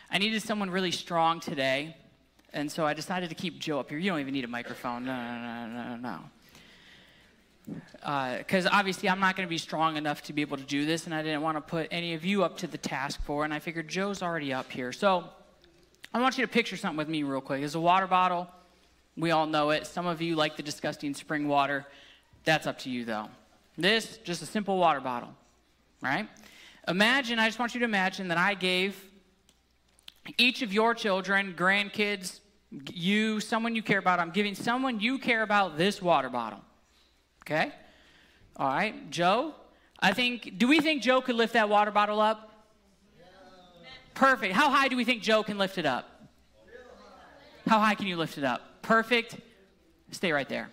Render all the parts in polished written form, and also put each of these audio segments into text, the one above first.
I needed someone really strong today, and so I decided to keep Joe up here. You don't even need a microphone. No. Because obviously I'm not going to be strong enough to be able to do this, and I didn't want to put any of you up to the task for it, and I figured Joe's already up here. So I want you to picture something with me real quick. There's a water bottle. We all know it. Some of you like the disgusting spring water. That's up to you, though. This, just a simple water bottle, right? I just want you to imagine that I gave each of your children, grandkids, you, someone you care about, I'm giving someone you care about this water bottle. Okay? All right, Joe, do we think Joe could lift that water bottle up? Yeah. Perfect. How high do we think Joe can lift it up? How high can you lift it up? Perfect. Stay right there.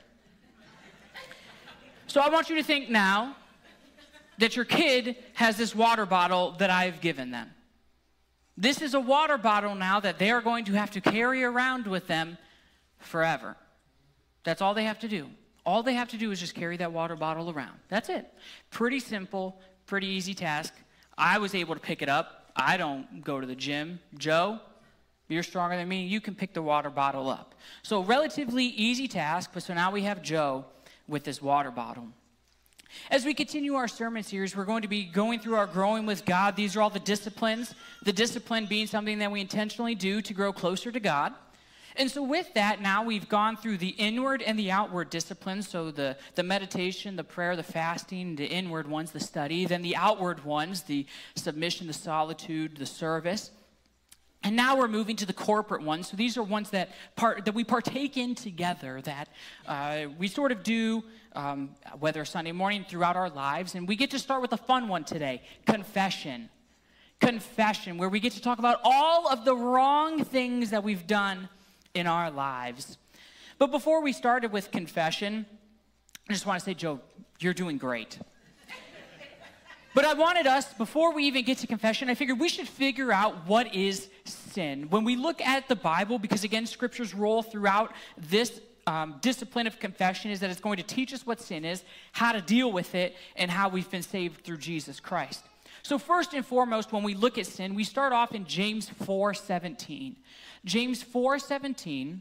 So I want you to think now that your kid has this water bottle that I've given them. This is a water bottle now that they are going to have to carry around with them forever. That's all they have to do. All they have to do is just carry that water bottle around. That's it. Pretty simple, pretty easy task. I was able to pick it up. I don't go to the gym. Joe, you're stronger than me. You can pick the water bottle up. So relatively easy task, but so now we have Joe with this water bottle. As we continue our sermon series, we're going to be going through our growing with God. These are all the disciplines. The discipline being something that we intentionally do to grow closer to God. And so with that, now we've gone through the inward and the outward disciplines. So the meditation, the prayer, the fasting, the inward ones, the study. Then the outward ones, the submission, the solitude, the service. And now we're moving to the corporate ones. So these are ones that we partake in together, that we sort of do, whether Sunday morning, throughout our lives. And we get to start with a fun one today, confession. Confession, where we get to talk about all of the wrong things that we've done in our lives. But before we started with confession, I just want to say, Joe, you're doing great. But I wanted us, before we even get to confession, I figured we should figure out what is sin. When we look at the Bible, because again, Scripture's role throughout this discipline of confession is that it's going to teach us what sin is, how to deal with it, and how we've been saved through Jesus Christ. So first and foremost, when we look at sin, we start off in James 4:17. James 4:17.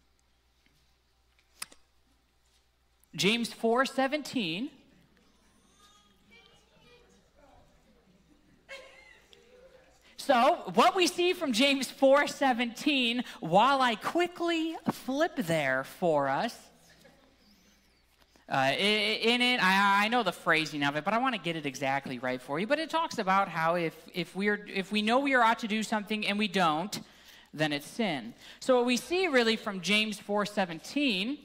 James 4:17. So, what we see from James 4:17, while I quickly flip there for us, in it, I know the phrasing of it, but I want to get it exactly right for you. But it talks about how if we know we are ought to do something and we don't, then it's sin. So what we see really from James 4:17,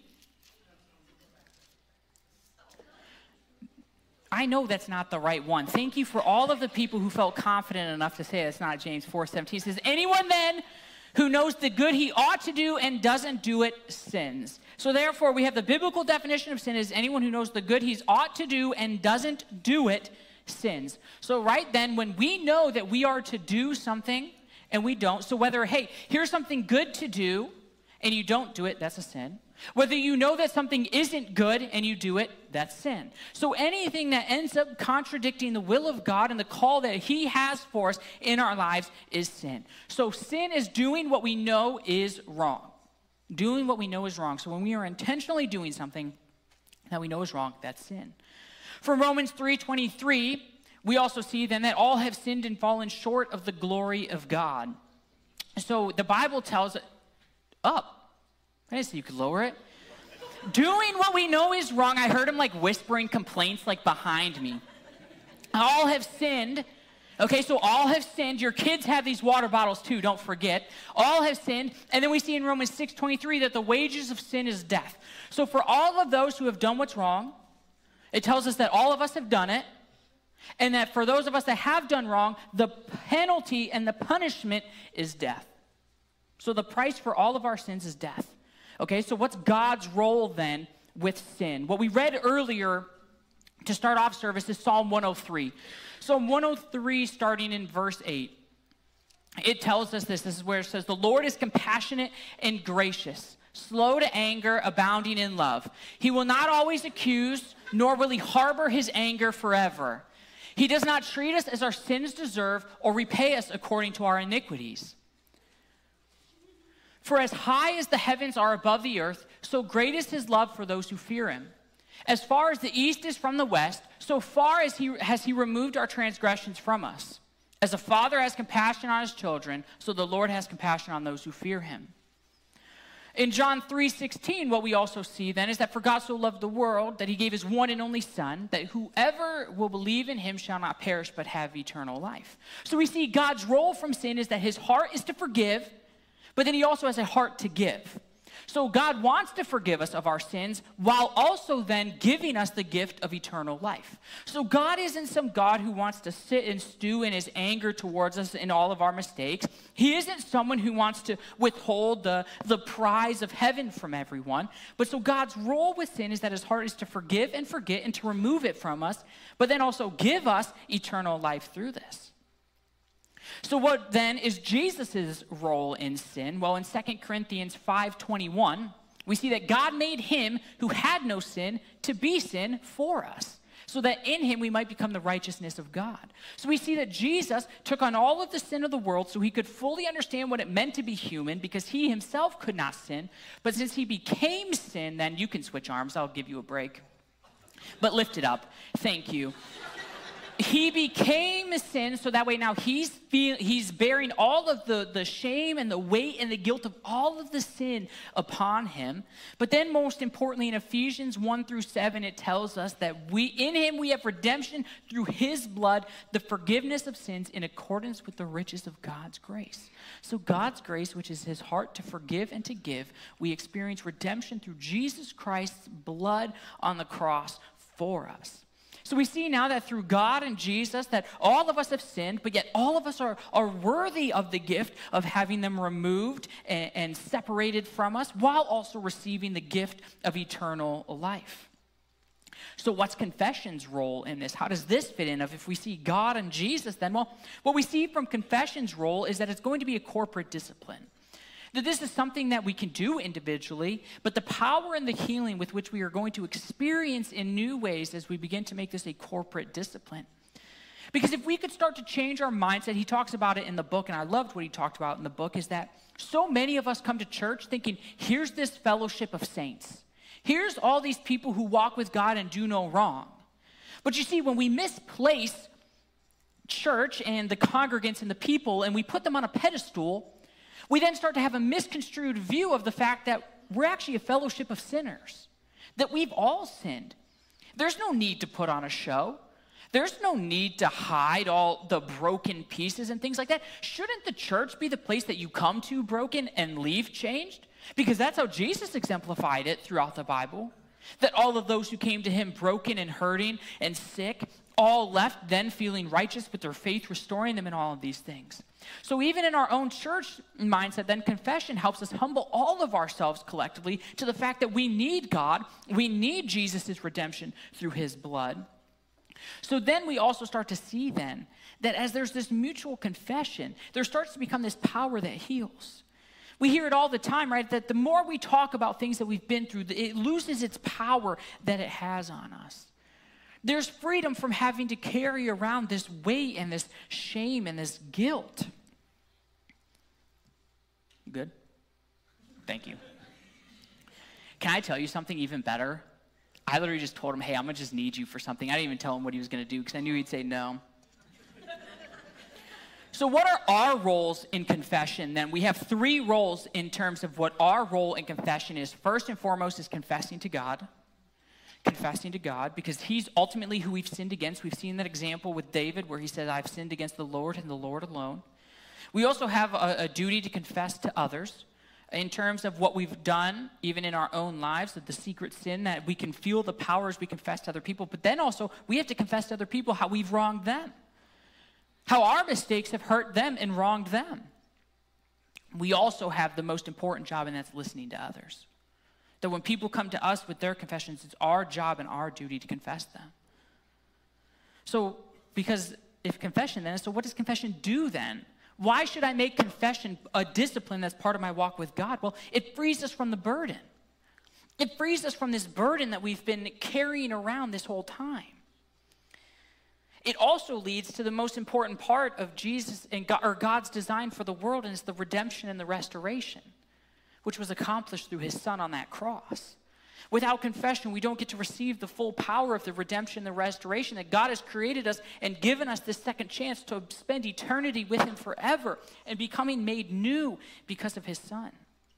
I know that's not the right one. Thank you for all of the people who felt confident enough to say it's not James 4:17. It says, anyone then who knows the good he ought to do and doesn't do it sins. So therefore, we have the biblical definition of sin is anyone who knows the good he ought to do and doesn't do it sins. So right then, when we know that we are to do something and we don't, so whether, hey, here's something good to do and you don't do it, that's a sin. Whether you know that something isn't good and you do it, that's sin. So anything that ends up contradicting the will of God and the call that he has for us in our lives is sin. So sin is doing what we know is wrong. Doing what we know is wrong. So when we are intentionally doing something that we know is wrong, that's sin. From Romans 3:23, we also see then that all have sinned and fallen short of the glory of God. So the Bible tells us, up. I didn't say you could lower it. Doing what we know is wrong. I heard him like whispering complaints like behind me. All have sinned. Okay, so all have sinned. Your kids have these water bottles too, don't forget. All have sinned. And then we see in Romans 6:23 that the wages of sin is death. So for all of those who have done what's wrong, it tells us that all of us have done it. And that for those of us that have done wrong, the penalty and the punishment is death. So the price for all of our sins is death. Okay, so what's God's role then with sin? What we read earlier to start off service is Psalm 103. Psalm 103 starting in verse 8. It tells us this. This is where it says, the Lord is compassionate and gracious, slow to anger, abounding in love. He will not always accuse, nor will he harbor his anger forever. He does not treat us as our sins deserve or repay us according to our iniquities. For as high as the heavens are above the earth, so great is his love for those who fear him. As far as the east is from the west, so far as has he removed our transgressions from us. As a father has compassion on his children, so the Lord has compassion on those who fear him. In John 3:16, what we also see then is that for God so loved the world that he gave his one and only Son, that whoever will believe in him shall not perish but have eternal life. So we see God's role from sin is that his heart is to forgive, but then he also has a heart to give. So God wants to forgive us of our sins while also then giving us the gift of eternal life. So God isn't some God who wants to sit and stew in his anger towards us in all of our mistakes. He isn't someone who wants to withhold the prize of heaven from everyone. But so God's role with sin is that his heart is to forgive and forget and to remove it from us, but then also give us eternal life through this. So what then is Jesus' role in sin? Well, in 2 Corinthians 5:21, we see that God made him who had no sin to be sin for us, so that in him we might become the righteousness of God. So we see that Jesus took on all of the sin of the world so he could fully understand what it meant to be human, because he himself could not sin. But since he became sin, then you can switch arms. I'll give you a break. But lift it up. Thank you. He became sin, so that way now he's bearing all of the shame and the weight and the guilt of all of the sin upon him. But then most importantly, in Ephesians 1-7, it tells us that in him we have redemption through his blood, the forgiveness of sins in accordance with the riches of God's grace. So God's grace, which is his heart to forgive and to give, we experience redemption through Jesus Christ's blood on the cross for us. So we see now that through God and Jesus that all of us have sinned, but yet all of us are worthy of the gift of having them removed and separated from us, while also receiving the gift of eternal life. So what's confession's role in this? How does this fit in? If we see God and Jesus, then, well, what we see from confession's role is that it's going to be a corporate discipline. That this is something that we can do individually, but the power and the healing with which we are going to experience in new ways as we begin to make this a corporate discipline. Because if we could start to change our mindset, he talks about it in the book, and I loved what he talked about in the book, is that so many of us come to church thinking, here's this fellowship of saints. Here's all these people who walk with God and do no wrong. But you see, when we misplace church and the congregants and the people, and we put them on a pedestal, we then start to have a misconstrued view of the fact that we're actually a fellowship of sinners, that we've all sinned. There's no need to put on a show. There's no need to hide all the broken pieces and things like that. Shouldn't the church be the place that you come to broken and leave changed? Because that's how Jesus exemplified it throughout the Bible. That all of those who came to him broken and hurting and sick all left then feeling righteous with their faith restoring them in all of these things. So even in our own church mindset, then confession helps us humble all of ourselves collectively to the fact that we need God, we need Jesus' redemption through his blood. So then we also start to see then that as there's this mutual confession, there starts to become this power that heals. We hear it all the time, right? That the more we talk about things that we've been through, it loses its power that it has on us. There's freedom from having to carry around this weight and this shame and this guilt. You good? Thank you. Can I tell you something even better? I literally just told him, hey, I'm going to just need you for something. I didn't even tell him what he was going to do because I knew he'd say no. So what are our roles in confession then? We have 3 roles in terms of what our role in confession is. First and foremost is confessing to God. Confessing to God, because he's ultimately who we've sinned against. We've seen that example with David where he said, I've sinned against the Lord and the Lord alone. We also have a duty to confess to others in terms of what we've done, even in our own lives, of the secret sin, that we can feel the power as we confess to other people. But then also, we have to confess to other people how we've wronged them, how our mistakes have hurt them and wronged them. We also have the most important job, and that's listening to others. That when people come to us with their confessions, it's our job and our duty to confess them. So, because if confession then, so what does confession do then? Why should I make confession a discipline that's part of my walk with God? Well, it frees us from the burden. It frees us from this burden that we've been carrying around this whole time. It also leads to the most important part of Jesus and God, or God's design for the world, and it's the redemption and the restoration. which was accomplished through his son on that cross. Without confession, we don't get to receive the full power of the redemption, the restoration that God has created us and given us this second chance to spend eternity with him forever and becoming made new because of his son.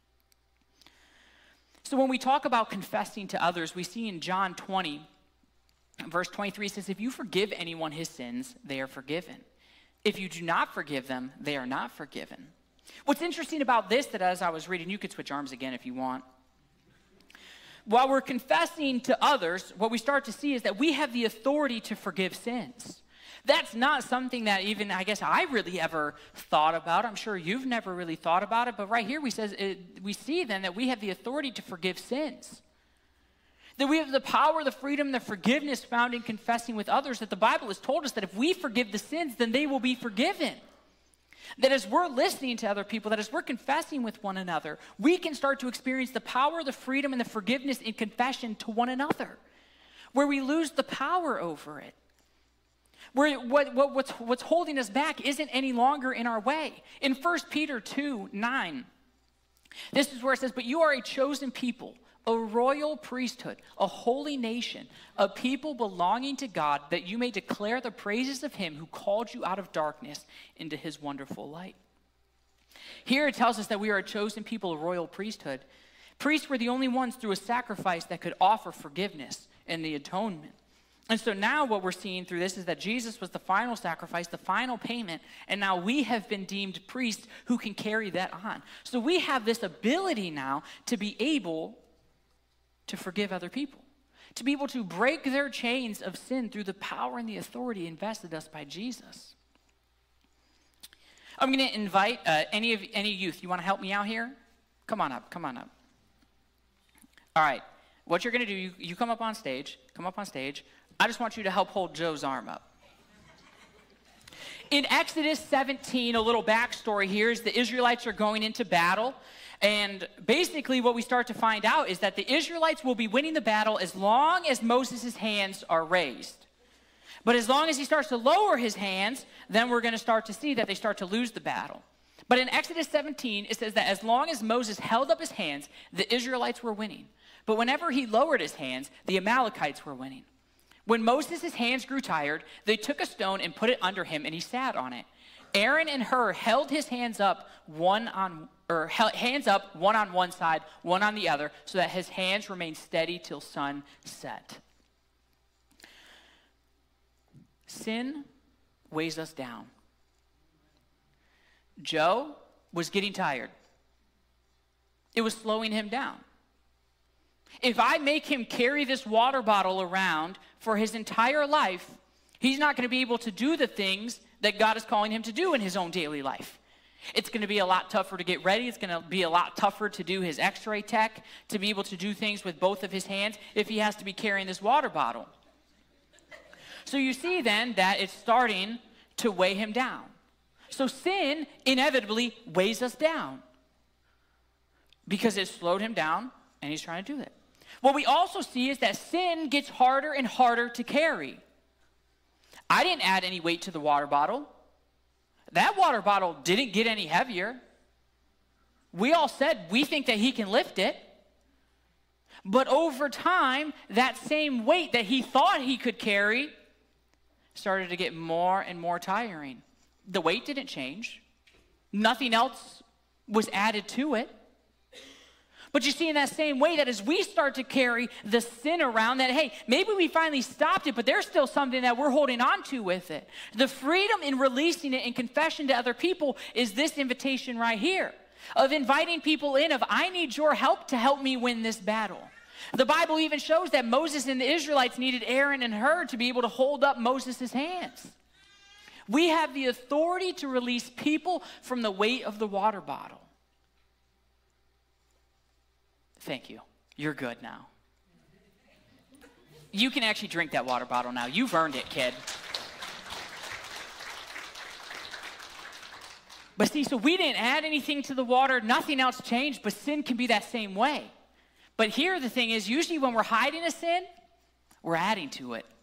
So when we talk about confessing to others, we see in John 20, verse 23 says, if you forgive anyone his sins, they are forgiven. If you do not forgive them, they are not forgiven. What's interesting about this, that as I was reading, you could switch arms again if you want. While we're confessing to others, what we start to see is that we have the authority to forgive sins. That's not something that even, I guess, I really ever thought about. I'm sure you've never really thought about it, but right here we see then that we have the authority to forgive sins. That we have the power, the freedom, the forgiveness found in confessing with others, that the Bible has told us that if we forgive the sins, then they will be forgiven. That as we're listening to other people, that as we're confessing with one another, we can start to experience the power, the freedom, and the forgiveness in confession to one another, where we lose the power over it. Where what's holding us back isn't any longer in our way. In 1 Peter 2:9, this is where it says, but you are a chosen people, a royal priesthood, a holy nation, a people belonging to God, that you may declare the praises of him who called you out of darkness into his wonderful light. Here it tells us that we are a chosen people, a royal priesthood. Priests were the only ones through a sacrifice that could offer forgiveness and the atonement. And so now what we're seeing through this is that Jesus was the final sacrifice, the final payment, and now we have been deemed priests who can carry that on. So we have this ability now to be able to forgive other people, to be able to break their chains of sin through the power and the authority invested us by Jesus. I'm going to invite any youth. You want to help me out here? Come on up. All right. What you're going to do, you come up on stage. I just want you to help hold Joe's arm up. In Exodus 17, a little backstory here is the Israelites are going into battle. And basically what we start to find out is that the Israelites will be winning the battle as long as Moses' hands are raised. But as long as he starts to lower his hands, then we're going to start to see that they start to lose the battle. But in Exodus 17, it says that as long as Moses held up his hands, the Israelites were winning. But whenever he lowered his hands, the Amalekites were winning. When Moses' hands grew tired, they took a stone and put it under him, and he sat on it. Aaron and Hur held his hands up one on one side, one on the other, so that his hands remained steady till sun set. Sin weighs us down. Joe was getting tired. It was slowing him down. If I make him carry this water bottle around for his entire life, he's not going to be able to do the things that God is calling him to do in his own daily life. It's going to be a lot tougher to get ready. It's going to be a lot tougher to do his x-ray tech, to be able to do things with both of his hands if he has to be carrying this water bottle. So you see then that it's starting to weigh him down. So sin inevitably weighs us down because it slowed him down and he's trying to do it. What we also see is that sin gets harder and harder to carry. I didn't add any weight to the water bottle. That water bottle didn't get any heavier. We all said we think that he can lift it. But over time, that same weight that he thought he could carry started to get more and more tiring. The weight didn't change. Nothing else was added to it. But you see in that same way that as we start to carry the sin around, that, hey, maybe we finally stopped it, but there's still something that we're holding on to with it. The freedom in releasing it in confession to other people is this invitation right here of inviting people in of, I need your help to help me win this battle. The Bible even shows that Moses and the Israelites needed Aaron and Hur to be able to hold up Moses' hands. We have the authority to release people from the weight of the water bottle. Thank you. You're good now. You can actually drink that water bottle now. You've earned it, kid. But see, so we didn't add anything to the water. Nothing else changed, but sin can be that same way. But here the thing is, usually when we're hiding a sin, we're adding to it.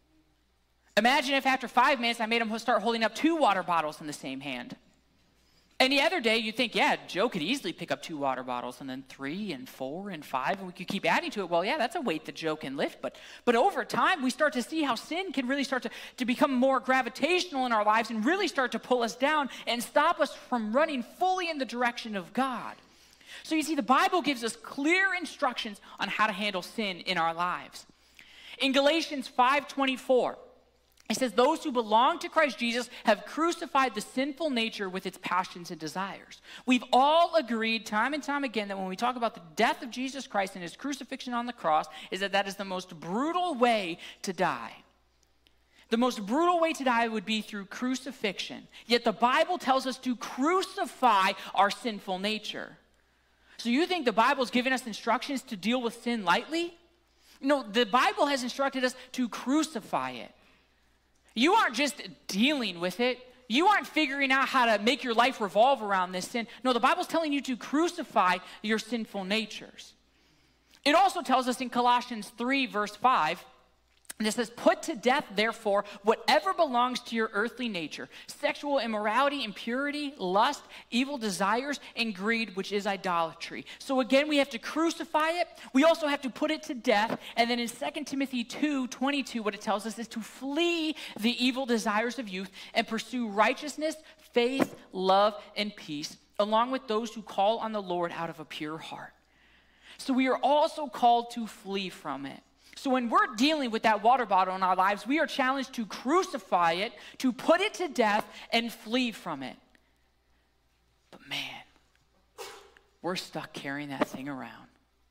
Imagine if after 5 minutes I made him start holding up 2 water bottles in the same hand. Any other day, you'd think, yeah, Joe could easily pick up 2 water bottles, and then 3 and 4 and 5, and we could keep adding to it. Well, yeah, that's a weight that Joe can lift. But over time, we start to see how sin can really start to become more gravitational in our lives and really start to pull us down and stop us from running fully in the direction of God. So you see, the Bible gives us clear instructions on how to handle sin in our lives. In Galatians 5:24, it says, those who belong to Christ Jesus have crucified the sinful nature with its passions and desires. We've all agreed time and time again that when we talk about the death of Jesus Christ and his crucifixion on the cross, is that is the most brutal way to die. The most brutal way to die would be through crucifixion. Yet the Bible tells us to crucify our sinful nature. So you think the Bible's giving us instructions to deal with sin lightly? No, the Bible has instructed us to crucify it. You aren't just dealing with it. You aren't figuring out how to make your life revolve around this sin. No, the Bible's telling you to crucify your sinful natures. It also tells us in Colossians 3, verse 5, and it says, put to death, therefore, whatever belongs to your earthly nature, sexual immorality, impurity, lust, evil desires, and greed, which is idolatry. So again, we have to crucify it. We also have to put it to death. And then in 2 Timothy 2:22, what it tells us is to flee the evil desires of youth and pursue righteousness, faith, love, and peace, along with those who call on the Lord out of a pure heart. So we are also called to flee from it. So when we're dealing with that water bottle in our lives, we are challenged to crucify it, to put it to death, and flee from it. But man, we're stuck carrying that thing around.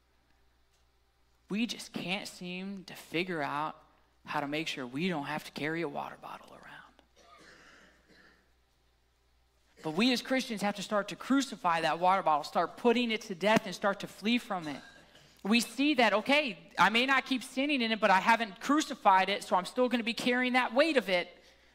We just can't seem to figure out how to make sure we don't have to carry a water bottle around. But we as Christians have to start to crucify that water bottle, start putting it to death, and start to flee from it. We see that, okay, I may not keep sinning in it, but I haven't crucified it, so I'm still going to be carrying that weight of it.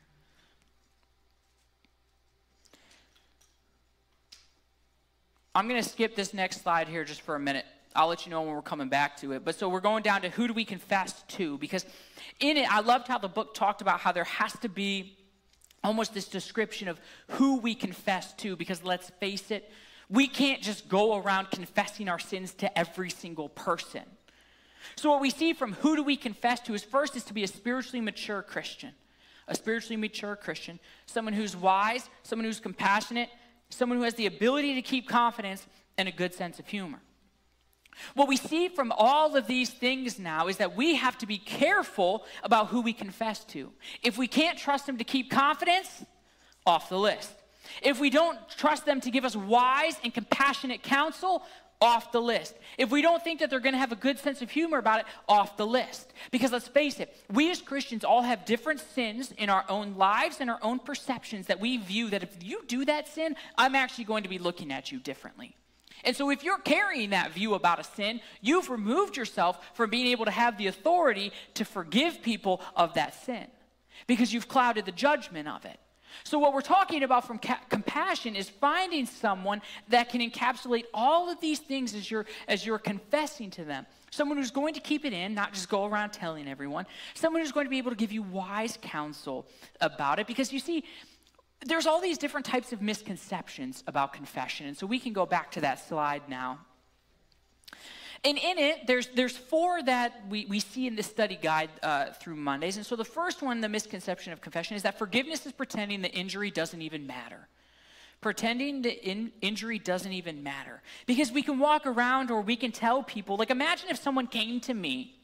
I'm going to skip this next slide here just for a minute. I'll let you know when we're coming back to it. But so we're going down to who do we confess to? Because in it, I loved how the book talked about how there has to be almost this description of who we confess to, because let's face it, we can't just go around confessing our sins to every single person. So what we see from who do we confess to is first is to be a spiritually mature Christian. A spiritually mature Christian, someone who's wise, someone who's compassionate, someone who has the ability to keep confidence and a good sense of humor. What we see from all of these things now is that we have to be careful about who we confess to. If we can't trust them to keep confidence, off the list. If we don't trust them to give us wise and compassionate counsel, off the list. If we don't think that they're going to have a good sense of humor about it, off the list. Because let's face it, we as Christians all have different sins in our own lives and our own perceptions that we view that if you do that sin, I'm actually going to be looking at you differently. And so if you're carrying that view about a sin, you've removed yourself from being able to have the authority to forgive people of that sin because you've clouded the judgment of it. So what we're talking about from compassion is finding someone that can encapsulate all of these things as you're confessing to them. Someone who's going to keep it in, not just go around telling everyone. Someone who's going to be able to give you wise counsel about it. Because you see, there's all these different types of misconceptions about confession. And so we can go back to that slide now. And in it, there's 4 that we see in this study guide through Mondays. And so the first one, the misconception of confession, is that forgiveness is pretending the injury doesn't even matter. Pretending the injury doesn't even matter. Because we can walk around or we can tell people, like imagine if someone came to me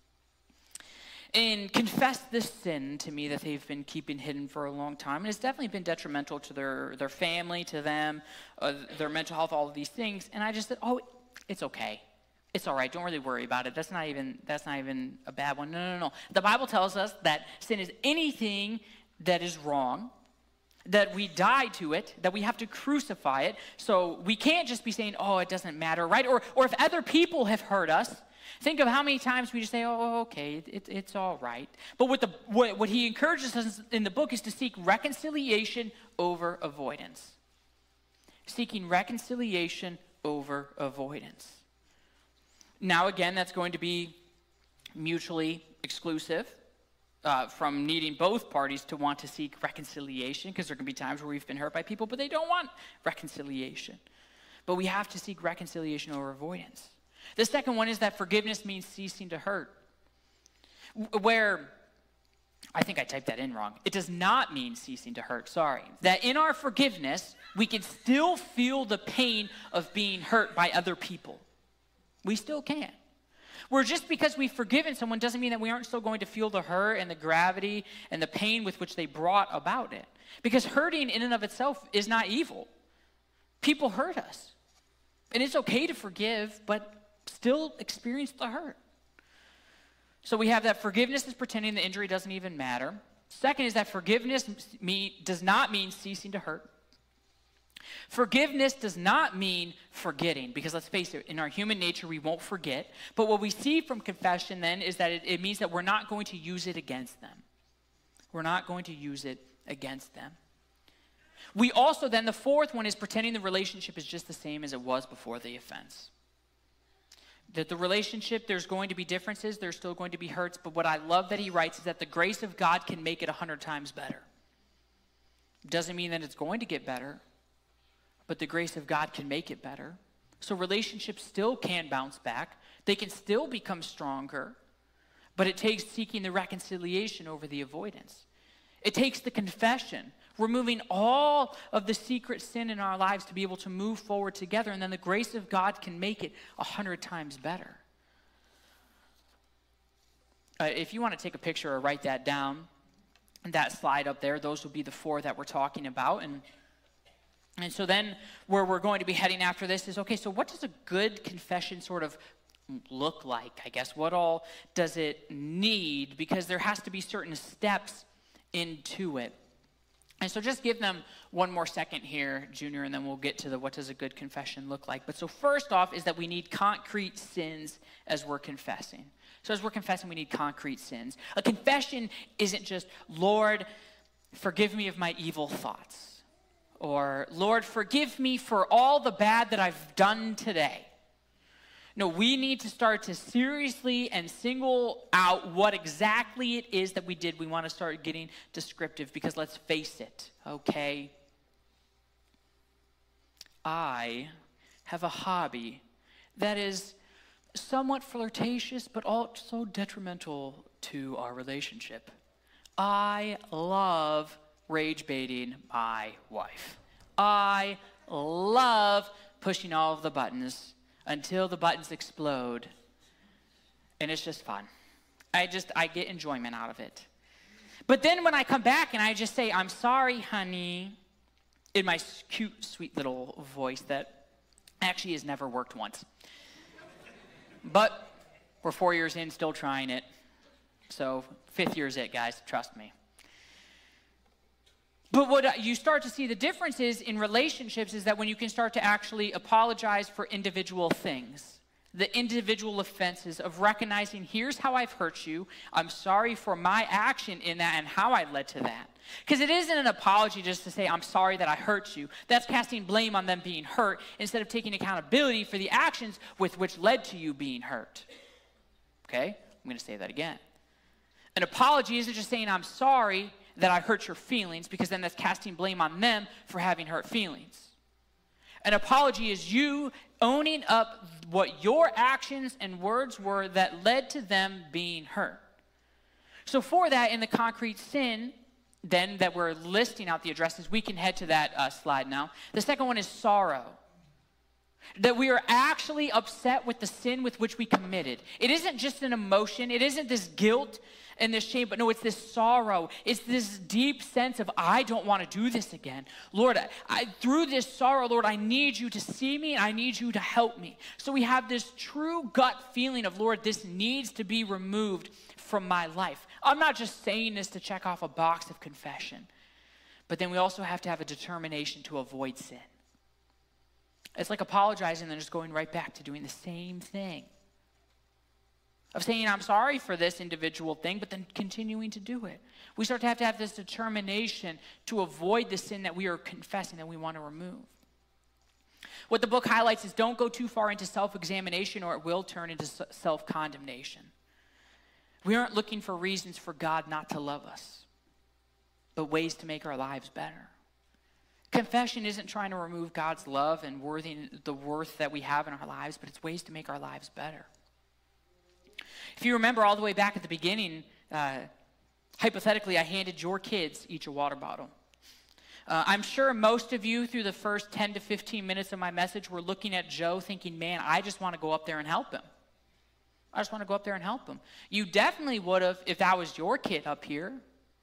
and confessed this sin to me that they've been keeping hidden for a long time. And it's definitely been detrimental to their family, to them, their mental health, all of these things. And I just said, oh, it's okay. It's all right. Don't really worry about it. That's not even a bad one. No. The Bible tells us that sin is anything that is wrong, that we die to it, that we have to crucify it. So we can't just be saying, oh, it doesn't matter, right? Or if other people have hurt us, think of how many times we just say, oh, okay, it's all right. But what he encourages us in the book is to seek reconciliation over avoidance. Seeking reconciliation over avoidance. Now, again, that's going to be mutually exclusive. from needing both parties to want to seek reconciliation, because there can be times where we've been hurt by people, but they don't want reconciliation. But we have to seek reconciliation over avoidance. The second one is that forgiveness means ceasing to hurt. Where, I think I typed that in wrong. It does not mean ceasing to hurt, sorry. That in our forgiveness, we can still feel the pain of being hurt by other people. We still can. Where just because we've forgiven someone doesn't mean that we aren't still going to feel the hurt and the gravity and the pain with which they brought about it. Because hurting in and of itself is not evil. People hurt us. And it's okay to forgive, but still experience the hurt. So we have that forgiveness is pretending the injury doesn't even matter. Second is that forgiveness does not mean ceasing to hurt. Forgiveness does not mean forgetting, because let's face it, in our human nature, we won't forget. But what we see from confession then is that it means that we're not going to use it against them. We're not going to use it against them. We also then, the fourth one is pretending the relationship is just the same as it was before the offense. That the relationship, there's going to be differences, there's still going to be hurts, but what I love that he writes is that the grace of God can make it 100 times better. Doesn't mean that it's going to get better, but the grace of God can make it better. So relationships still can bounce back. They can still become stronger, but it takes seeking the reconciliation over the avoidance. It takes the confession, removing all of the secret sin in our lives to be able to move forward together, and then the grace of God can make it 100 times better. If you want to take a picture or write that down, that slide up there, those will be the four that we're talking about. And so then where we're going to be heading after this is, okay, so what does a good confession sort of look like, I guess? What all does it need? Because there has to be certain steps into it. And so just give them one more second here, Junior, and then we'll get to the what does a good confession look like. But so first off is that we need concrete sins as we're confessing. So as we're confessing, we need concrete sins. A confession isn't just, Lord, forgive me of my evil thoughts. Or, Lord, forgive me for all the bad that I've done today. No, we need to start to seriously and single out what exactly it is that we did. We want to start getting descriptive, because let's face it, okay? I have a hobby that is somewhat flirtatious, but also detrimental to our relationship. I love rage baiting my wife. I love pushing all of the buttons until the buttons explode, and it's just fun. I get enjoyment out of it. But then when I come back and I just say, I'm sorry, honey, in my cute, sweet little voice that actually has never worked once. But we're 4 years in, still trying it. So 5th year's it, guys, trust me. But what you start to see the difference is in relationships is that when you can start to actually apologize for individual things, the individual offenses of recognizing, here's how I've hurt you, I'm sorry for my action in that and how I led to that. Because it isn't an apology just to say, I'm sorry that I hurt you. That's casting blame on them being hurt instead of taking accountability for the actions with which led to you being hurt. Okay? I'm going to say that again. An apology isn't just saying, I'm sorry that I hurt your feelings, because then that's casting blame on them for having hurt feelings. An apology is you owning up what your actions and words were that led to them being hurt. So for that, in the concrete sin, then that we're listing out the addresses, we can head to that slide now. The second one is sorrow. That we are actually upset with the sin with which we committed. It isn't just an emotion. It isn't this guilt and this shame, but no, it's this sorrow. It's this deep sense of, I don't want to do this again. Lord, through this sorrow, Lord, I need you to see me and I need you to help me. So we have this true gut feeling of, Lord, this needs to be removed from my life. I'm not just saying this to check off a box of confession, but then we also have to have a determination to avoid sin. It's like apologizing and then just going right back to doing the same thing. Of saying, I'm sorry for this individual thing, but then continuing to do it. We start to have this determination to avoid the sin that we are confessing that we want to remove. What the book highlights is don't go too far into self-examination or it will turn into self-condemnation. We aren't looking for reasons for God not to love us, but ways to make our lives better. Confession isn't trying to remove God's love and the worth that we have in our lives, but it's ways to make our lives better. If you remember all the way back at the beginning, hypothetically, I handed your kids each a water bottle. I'm sure most of you, through the first 10 to 15 minutes of my message, were looking at Joe thinking, man, I just want to go up there and help him. I just want to go up there and help him. You definitely would have if that was your kid up here.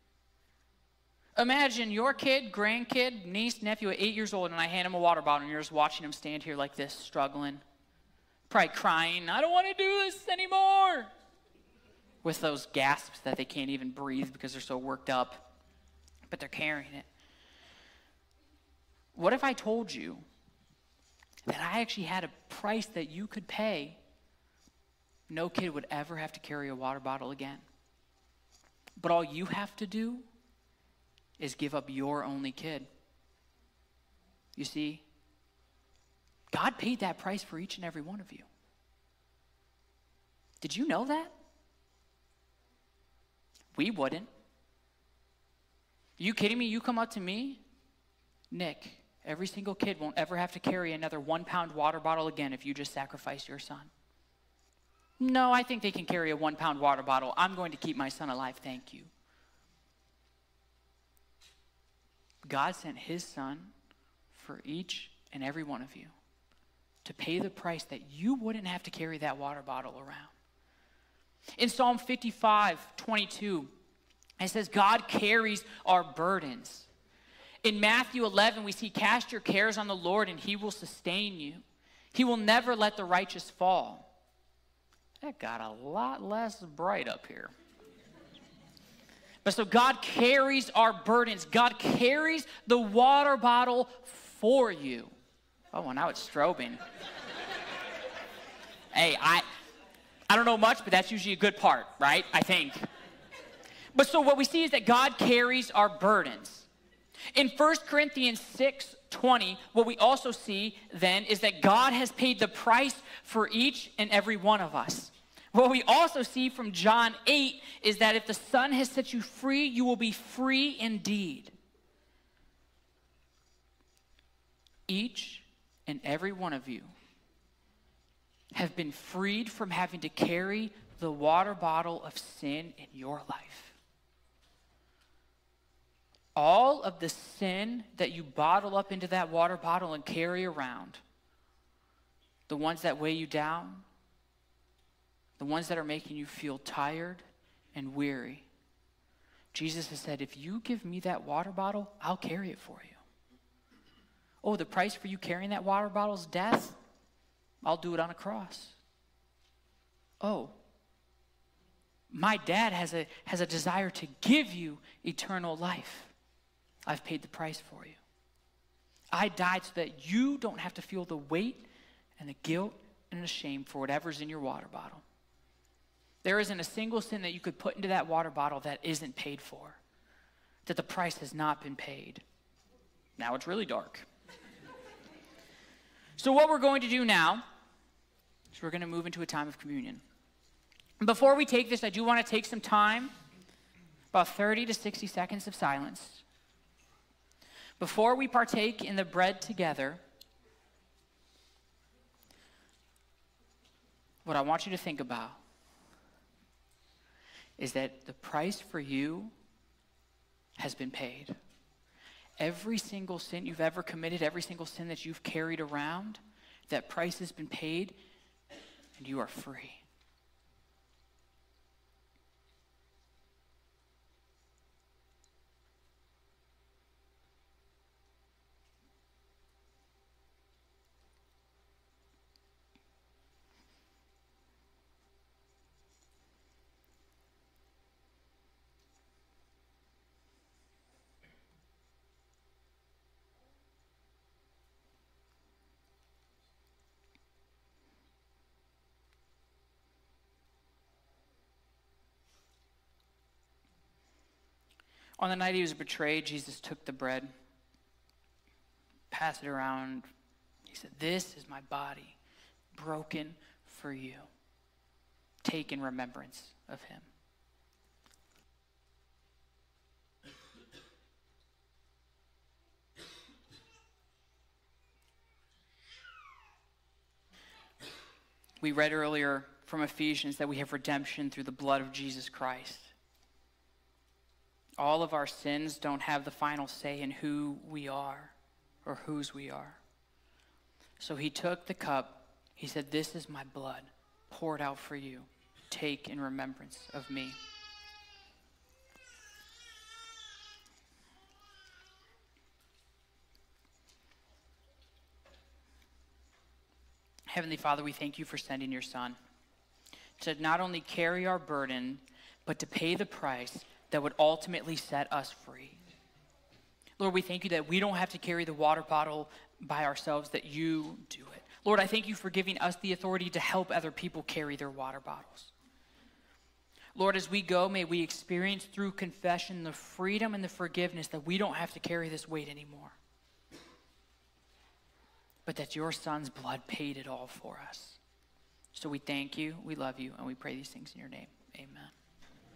Imagine your kid, grandkid, niece, nephew at 8 years old, and I hand him a water bottle, and you're just watching him stand here like this, struggling, probably crying, I don't want to do this anymore, with those gasps that they can't even breathe because they're so worked up, but they're carrying it. What if I told you that I actually had a price that you could pay? No kid would ever have to carry a water bottle again. But all you have to do is give up your only kid. You see, God paid that price for each and every one of you. Did you know that? We wouldn't. Are you kidding me? You come up to me, Nick, every single kid won't ever have to carry another 1-pound water bottle again if you just sacrifice your son. No, I think they can carry a 1-pound water bottle. I'm going to keep my son alive, thank you. God sent his son for each and every one of you to pay the price that you wouldn't have to carry that water bottle around. In Psalm 55:22, it says, God carries our burdens. In Matthew 11, we see, cast your cares on the Lord and he will sustain you. He will never let the righteous fall. That got a lot less bright up here. But so God carries our burdens. God carries the water bottle for you. Oh, well, now it's strobing. Hey, I don't know much, but that's usually a good part, right? I think. But so what we see is that God carries our burdens. In 1 Corinthians 6:20, what we also see then is that God has paid the price for each and every one of us. What we also see from John 8 is that if the Son has set you free, you will be free indeed. Each and every one of you have been freed from having to carry the water bottle of sin in your life. All of the sin that you bottle up into that water bottle and carry around, the ones that weigh you down, the ones that are making you feel tired and weary, Jesus has said, if you give me that water bottle, I'll carry it for you. Oh, the price for you carrying that water bottle is death? I'll do it on a cross. Oh, my dad has a desire to give you eternal life. I've paid the price for you. I died so that you don't have to feel the weight and the guilt and the shame for whatever's in your water bottle. There isn't a single sin that you could put into that water bottle that isn't paid for, that the price has not been paid. Now it's really dark. So what we're going to do now is we're going to move into a time of communion. Before we take this, I do want to take some time, about 30 to 60 seconds of silence. Before we partake in the bread together, what I want you to think about is that the price for you has been paid. Every single sin you've ever committed, every single sin that you've carried around, that price has been paid, and you are free. On the night he was betrayed, Jesus took the bread, passed it around. He said, "This is my body, broken for you. Take in remembrance of him." We read earlier from Ephesians that we have redemption through the blood of Jesus Christ. All of our sins don't have the final say in who we are or whose we are. So he took the cup. He said, "This is my blood poured out for you. Take in remembrance of me." Heavenly Father, we thank you for sending your Son to not only carry our burden, but to pay the price that would ultimately set us free. Lord, we thank you that we don't have to carry the water bottle by ourselves, that you do it. Lord, I thank you for giving us the authority to help other people carry their water bottles. Lord, as we go, may we experience through confession the freedom and the forgiveness that we don't have to carry this weight anymore, but that your Son's blood paid it all for us. So we thank you, we love you, and we pray these things in your name. Amen.